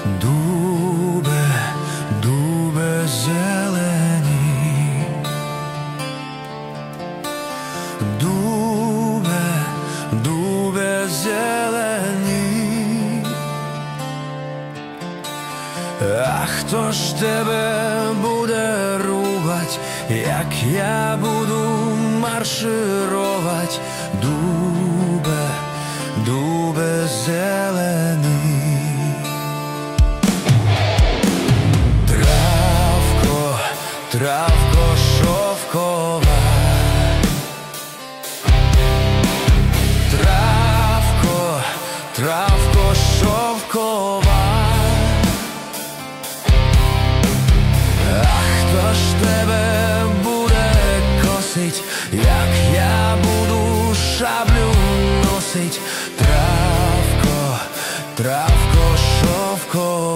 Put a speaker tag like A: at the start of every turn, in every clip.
A: Дубе, дубе зелені, дубе, дубе зелені, а хто ж тебе буде рубать, як я буду марширувати? Дубе, дубе зелений. Травко, травко шовкова, травко, травко шовкова, а хто ж тебе буде косить, як я буду шаблю носить? Травко, травко шовкова.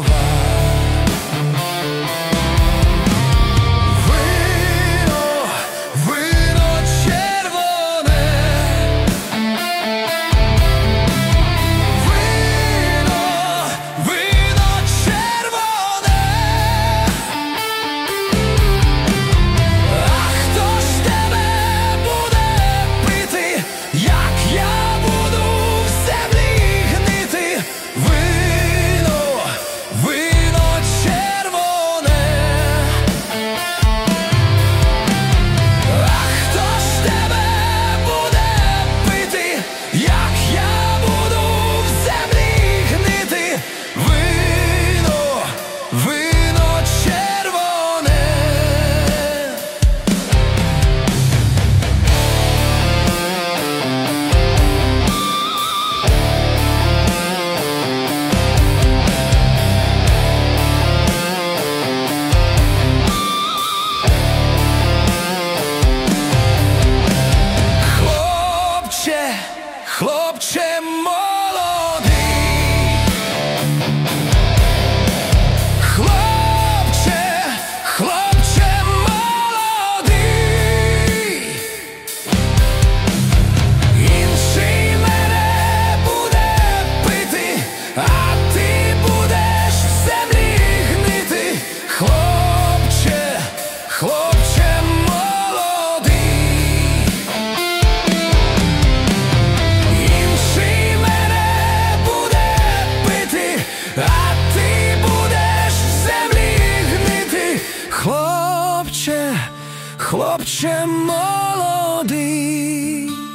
A: Хлопче молодий, хлопче, хлопче молодий, інший мене буде пити, а ти будеш в землі гнити. Хлопче, хлопче молодий, а ти будеш в землі гнити. Хлопче, хлопче молодий.